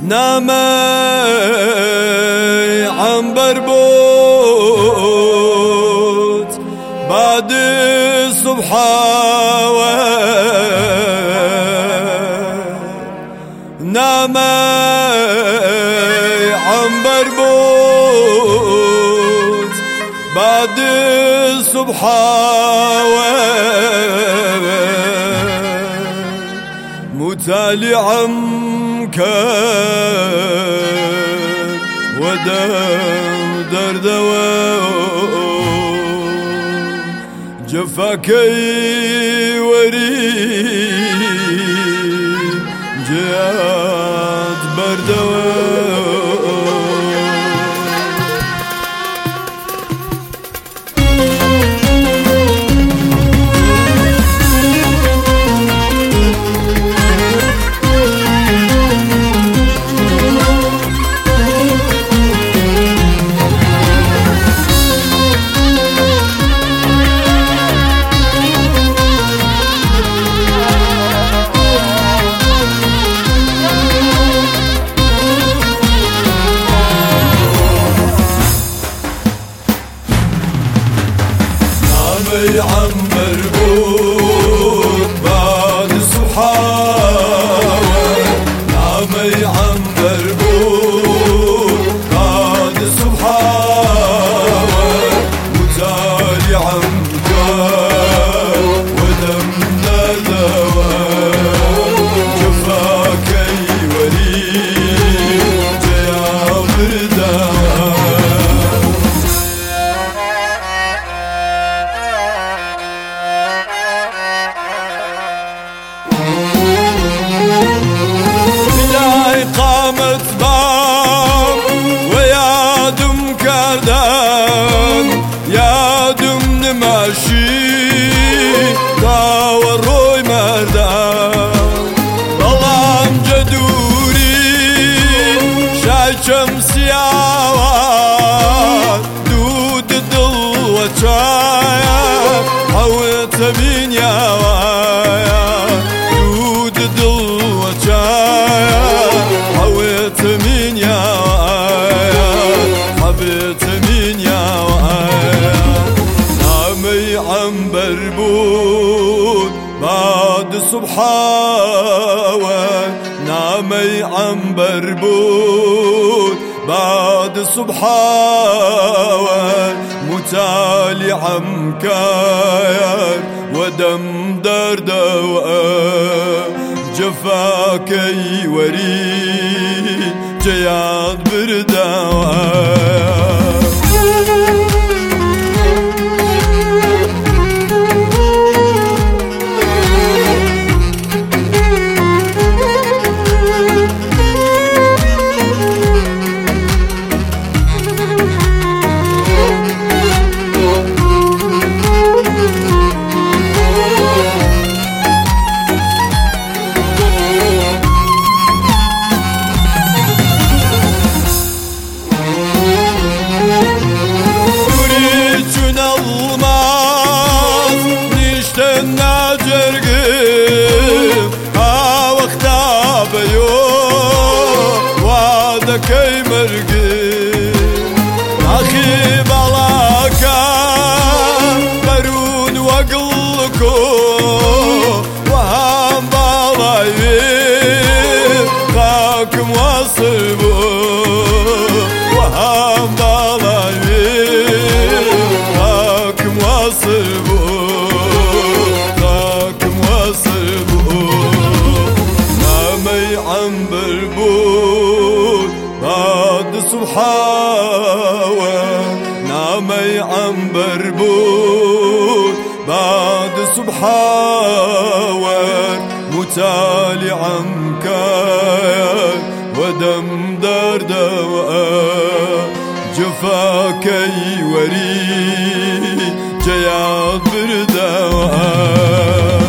نامي عنبر بود بعد صبحاوه نامي عنبر بود بعد صبحاوه متالعا كان ودم دردوا جفاكي وريد جات بردوا عنبر بود بعد صبحاوه نامي عنبر بود بعد صبحاوه متالعا كان ودم ندوى جفاكي وريد جيا برداوه قامت بام ويا دم كردان يا دم نماشي داور روي مردان ظلام جدوري شاي شمسياوات دود دل وشايا حوت من ياوايا دود دل وشايا حويت من يا حبيت من يا نامي عنبر بود بعد صبحاوه نامي عنبر بود بعد صبحاوه متالعا كان ودم دردوا جفاكي وريد جياد برداوه ناجرقم ها وقتا بيو وادكي مرقم اخي بلاكا برون وقلكو وهم بالايين فاكم واصبو وهم بالايين فاكم واصبو عنبر بود بعد صبحاوه نامي عنبر بود بعد صبحاوه متالعا كان ودم دردوا جفاكي وريد جياد برداوه